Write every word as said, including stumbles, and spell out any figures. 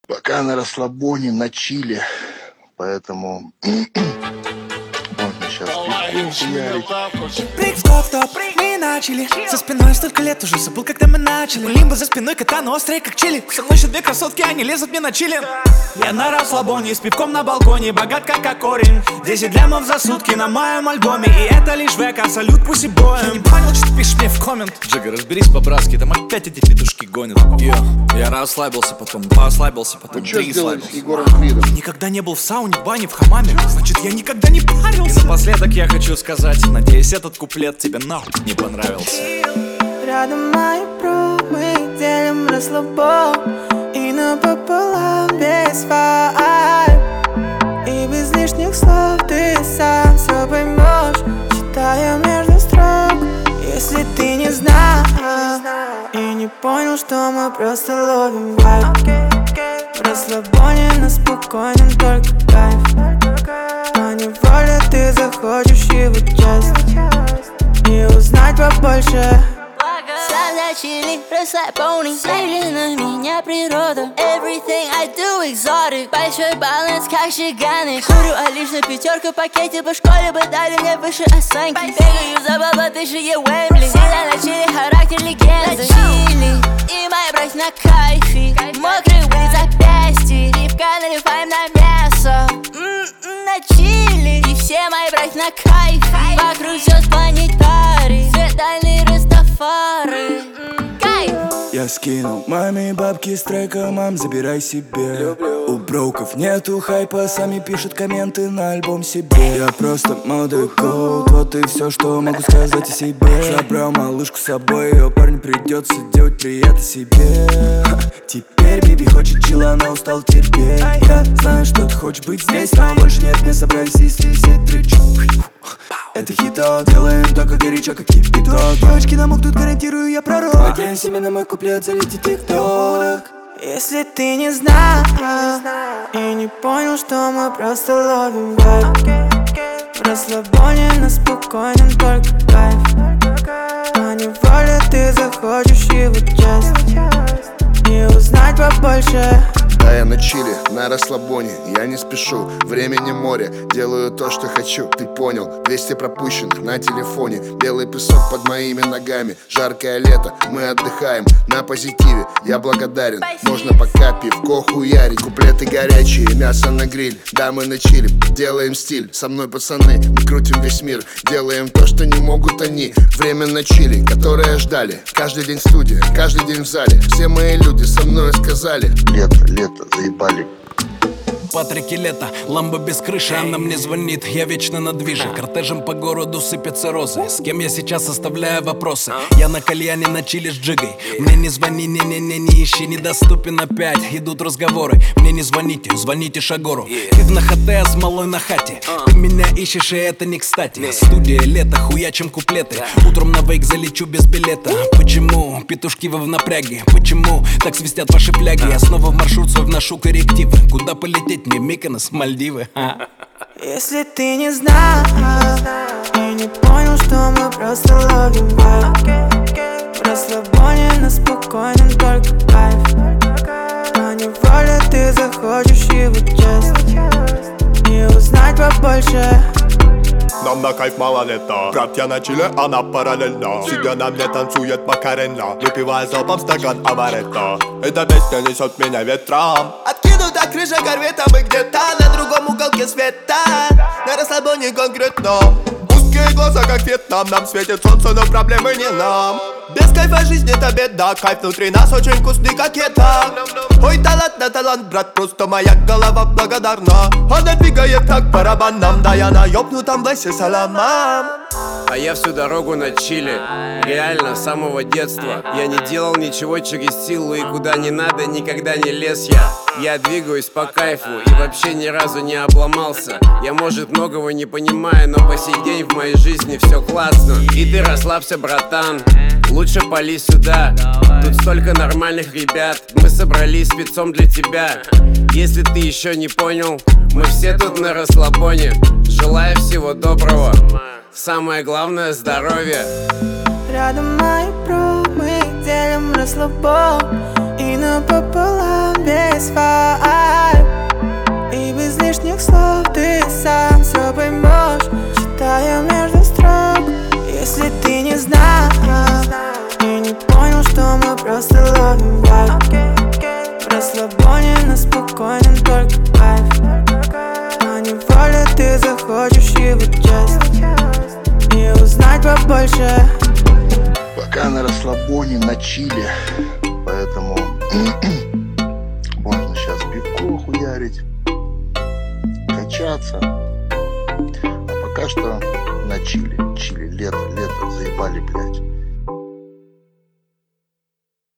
Пока на расслабоне, на чиле. Поэтому можно сейчас пивку хуярить. Стоп, мы начали. За спиной столько лет, уже забыл, когда мы начали. Лимбо за спиной, катана острые, как чили. Со мной еще две красотки, они лезут мне на чили. Я на расслабоне, с пивком на балконе. Богат как, как корень. десять лямов за сутки на моем альбоме. И это лишь века, салют пусть и боем. Я не понял, что ты пишешь мне в коммент. Джига, разберись по-братски, там опять эти петушки гонят. Йо, я расслабился, потом два ослабился, потом Вы три что слабился. с Егором Кридом? Никогда не был в сауне, в бане, в хамаме. Значит, я никогда не парился. И напоследок я хочу сказать, надеюсь, этот куплет тебе нахуй не понравился. Рядом мои бро, мы делим расслабон. И напополам без вайб. И без лишних слов ты сам все поймешь, читая между строк. Если ты не знал и не понял, что мы просто ловим вайб. В расслабоне на спокойном только кайф. Но неволе ты захочешь его часть и узнать побольше. Сам на чили, расслабоне. Смотри на меня природа. Everything I do exotic. Большой баланс, как шиганы. Курю, а лишь пятерка в пакете. По школе бы дали мне выше оценки. Бегаю за баба, ты же е Уэмбли. Всегда на чили, характер легенды. Чили, и мои братья на кайфе. Мокрый вылез запястье. Пивка наливаем на мясо. М-м, на чили. И все мои братья на кайфе. Вокруг звезд планетарий. Светальный Растафари. Кайф. Я скинул маме бабки с трека, мам, забирай себе. У броков нету хайпа, сами пишут комменты на альбом себе. Я просто молодой голд, вот и все, что могу сказать о себе. Забрал малышку с собой, ее парню придется делать приятно себе. Ха, теперь биби хочет чила, она устал терпеть. Я знаю, что ты хочешь быть здесь, но больше нет, мы собрались если все три. Это хиток, делаем только горячо, как кипяток. Девочки намокнут, гарантирую, я пророк. Надеюсь, именно мой куплет залетит тик-ток. Если ты не знал и не понял, что мы просто ловим вайб. В расслабоне на спокойном только кайф. Но неволе ты захочешь его часть и узнать побольше. Да, я на чиле, на расслабоне, я не спешу. Времени море, делаю то, что хочу. Ты понял, двести пропущенных на телефоне. Белый песок под моими ногами. Жаркое лето, мы отдыхаем на позитиве, я благодарен. Можно пока пивко хуярить. Куплеты горячие, мясо на гриль. Да, мы на чиле, делаем стиль. Со мной пацаны, мы крутим весь мир. Делаем то, что не могут они. Время на чиле, которое ждали. Каждый день студия, каждый день в зале. Все мои люди со мной сказали: лето, лето, заебали. Патрик и лето, ламбо без крыши, она мне звонит, я вечно на движе. Кортежем по городу сыпятся розы, с кем я сейчас оставляю вопросы. Я на кальяне, на чили с джигой. Мне не звони, не-не-не, не ищи, недоступен опять. Идут разговоры, мне не звоните, звоните Шагору. Как на хате, с малой на хате. Ты меня ищешь, и это не кстати. Студия, лето, хуячим куплеты. Утром на вейк залечу без билета. Почему? Петушки вы в напряге. Почему? Так свистят ваши фляги. Я снова в маршрут свой вношу коррективы. Куда полететь? Мне Миконос, Мальдивы. Если ты не знал и не понял, что мы просто ловим вайб. В расслабоне на спокойном только кайф. Но неволе ты захочешь его часть и узнать побольше. Нам на кайф мало лета. Братья на чиле, она параллельно. Сидя на мне танцует Макарена, выпивая залпом стакан амаретто. Эта песня несет меня ветром. Откинута крыша корвета, мы где-то на другом уголке света. На расслабоне конкретно. Узкие глаза, как Вьетнам. Нам светит солнце, но проблемы не нам. Без кайфа жизнь это беда. Кайф внутри нас очень вкусный, как еда. Ой, талант на талант, брат, просто моя голова благодарна. Она двигает как барабаном. Да я на ёбнутом весе саламам. А я всю дорогу на чиле, реально, с самого детства. Я не делал ничего через силу, и куда не надо, никогда не лез я. Я двигаюсь по кайфу и вообще ни разу не обломался. Я, может, многого не понимаю, но по сей день в моей жизни все классно. И ты расслабься, братан, лучше пали сюда. Тут столько нормальных ребят, мы собрались спецом для тебя. Если ты еще не понял, мы все тут на расслабоне. Желаю всего доброго, самое главное — здоровье. Рядом мои бро, мы делим расслабон. И и напополам без вайб. И без лишних слов ты сам все поймешь, читая между строк. Если ты не знал и не понял, что мы просто ловим вайб. В расслабоне на спокойном только кайф. На неволе ты захочешь его часть и узнать побольше. Пока на расслабоне, на чиле, поэтому можно сейчас пивко хуярить, качаться. А пока что на чиле, чили, лето, лето, заебали, блядь.